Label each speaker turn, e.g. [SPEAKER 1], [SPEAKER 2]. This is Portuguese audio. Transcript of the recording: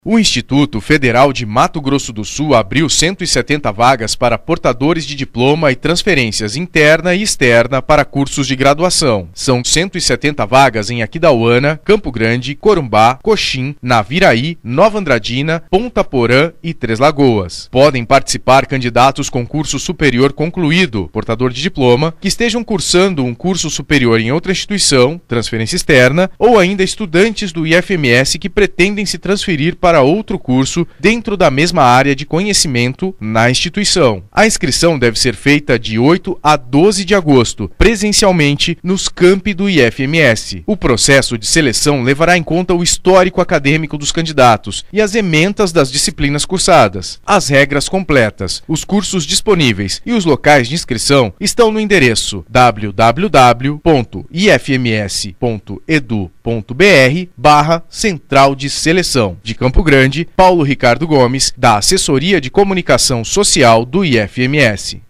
[SPEAKER 1] O Instituto Federal de Mato Grosso do Sul abriu 170 vagas para portadores de diploma e transferências interna e externa para cursos de graduação. São 170 vagas em Aquidauana, Campo Grande, Corumbá, Coxim, Naviraí, Nova Andradina, Ponta Porã e Três Lagoas. Podem participar candidatos com curso superior concluído, portador de diploma, que estejam cursando um curso superior em outra instituição, transferência externa, ou ainda estudantes do IFMS que pretendem se transferir para outro curso dentro da mesma área de conhecimento na instituição. A inscrição deve ser feita de 8 a 12 de agosto, presencialmente nos campi do IFMS. O processo de seleção levará em conta o histórico acadêmico dos candidatos e as ementas das disciplinas cursadas. As regras completas, os cursos disponíveis e os locais de inscrição estão no endereço www.ifms.edu.br/Central de Seleção. De Campo Grande, Paulo Ricardo Gomes, da Assessoria de Comunicação Social do IFMS.